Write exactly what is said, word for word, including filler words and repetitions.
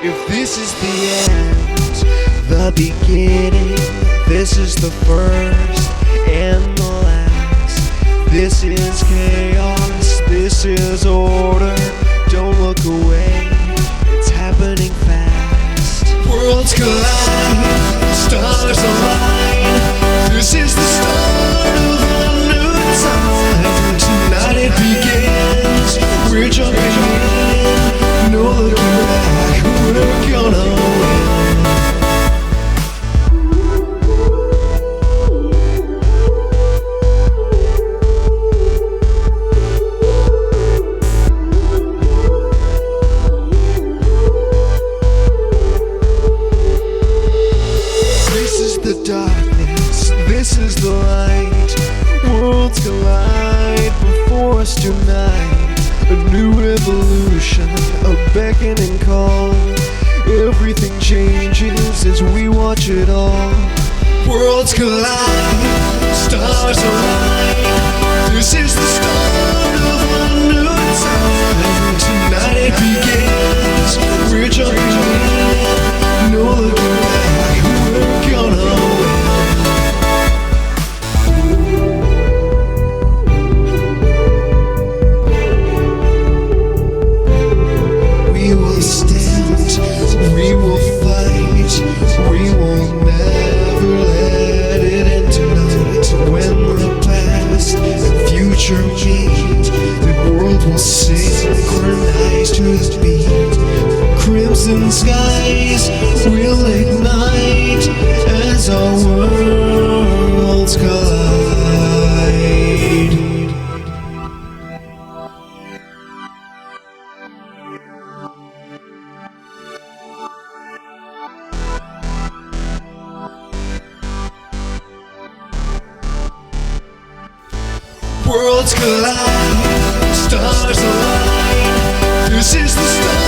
If this is the end, the beginning, this is the first and the last. This is chaos, this is order. Don't look away, it's happening fast. Worlds collide, stars align. This is the start of a new time. Tonight it begins, we're jumping in. No looking back, we're gonna win. This is the darkness, this is the light. Worlds collide before us tonight. A new revolution, a beckoning call. Everything changes as we watch it all. Worlds collide, stars align. This is the start of a new time. Tonight it begins, we're jumping in. No looking back, we're gonna win. We will stand, we will fight, we will never let it end tonight. When the past and future meet, the world will synchronize to the beat. Crimson skies will ignite as our worlds collide. Worlds collide, stars align. This is the start.